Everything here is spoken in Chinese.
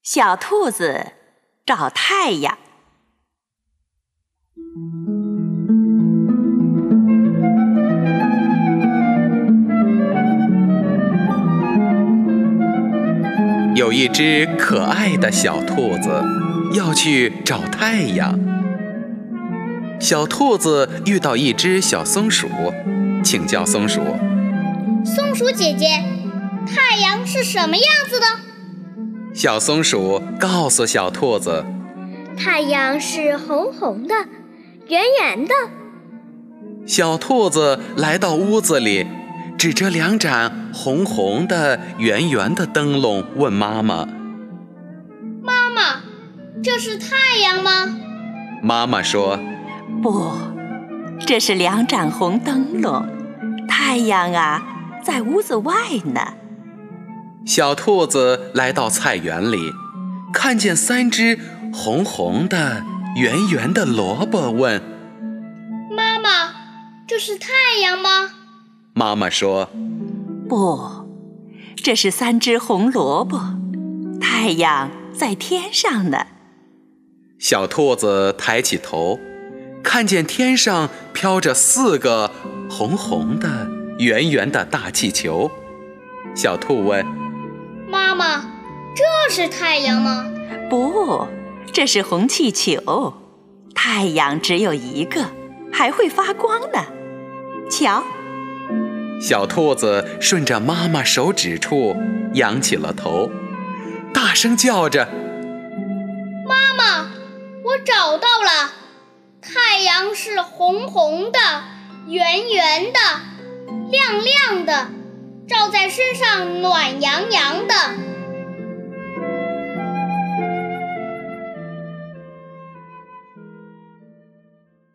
小兔子找太阳。 有一只可爱的小兔子要去找太阳。小兔子遇到一只小松鼠，请教松鼠： 松鼠姐姐，太阳是什么样子的？ 小松鼠告诉小兔子： 太阳是红红的，圆圆的。 小兔子来到屋子里，指着两盏红红的、圆圆的灯笼问妈妈： 妈妈，这是太阳吗？ 妈妈说： 不，这是两盏红灯笼，太阳啊，在屋子外呢。 小兔子来到菜园里，看见3只红红的、圆圆的萝卜，问： 妈妈，这是太阳吗？ 妈妈说： 不，这是3只红萝卜，太阳在天上呢。 小兔子抬起头，看见天上飘着4个红红的、圆圆的大气球。小兔问： 妈妈，这是太阳吗？ 不，这是红气球，太阳只有一个，还会发光呢。瞧， 小兔子顺着妈妈手指处仰起了头，大声叫着： 妈妈，我找到了，太阳是红红的、圆圆的、亮亮的，照在身上暖洋洋的。